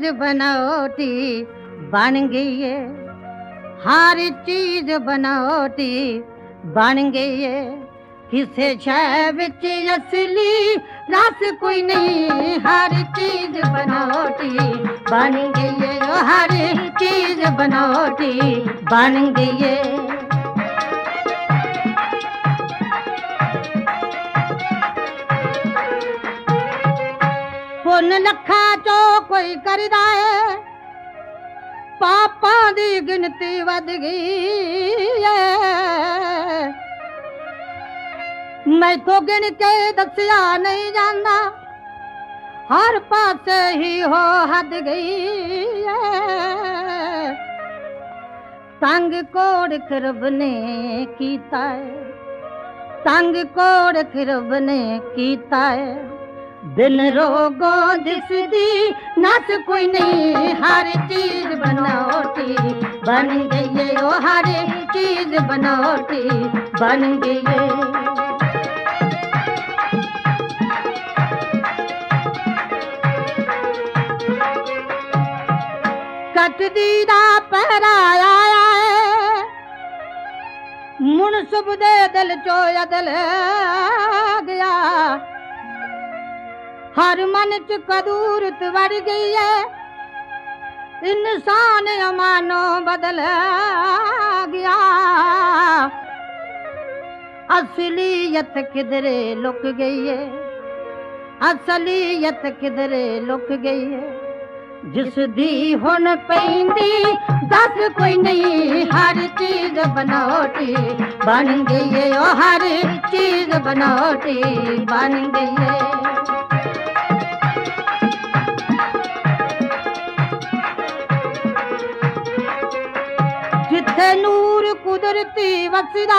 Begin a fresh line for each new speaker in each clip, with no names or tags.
बनावटी बन गई है, हर चीज बनावटी बन गई है। किसे शय विच असली रस कोई नहीं, हर चीज बनावटी बन गई है, हर चीज बनावटी बन गई है। पुन लखा चो कोई करदा है, पापां दी गिनती वध गई है। मैं तो गिन के दसिया नहीं जाना, हर पासे ही हो हद गई है। तंग कोड़ रब ने कीता है, तंग कोड़ रब ने कीता है। दिन रोगों दिसदी नस कोई नहीं, हर चीज बनावटी बन गई है, ओ हर चीज बनावटी बन गई है। कटदी दा पहराया है, मुनसब दे दिल चो अदल गया। हर मन च कदूरत बढ़ गई है, इंसान अमानो बदल गया। असलियत किधरे लुक गई है, असलियत किधरे लुक गई है। जिस दी हुन पैंदी दस कोई नहीं, हर चीज बनावटी बन गई है, ओ हर चीज बनावटी बन गई है। जिथे नूर कुदरती वसदा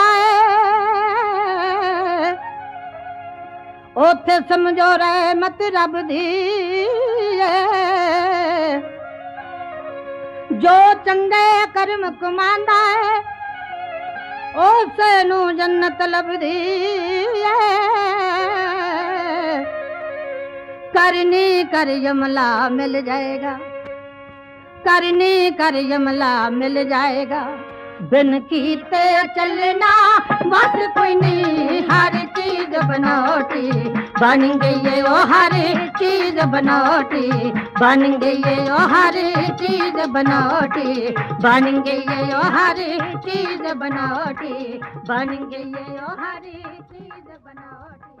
है, ओथे समझो रहमत रब दी है। जो चंगे कर्म कमांदा है, उसे नू जन्नत लभदी है। करनी कर यमला मिल जाएगा, करनी कर यमला मिल जाएगा। बिन कीते चलना बस कोई नहीं, हर चीज बनावटी बन गई है, ओ हर चीज बनावटी बन गई है, ओ हर चीज बनावटी बन गई है, ओ हर चीज बनावटी बन गई है, ओ हर चीज बनावटी।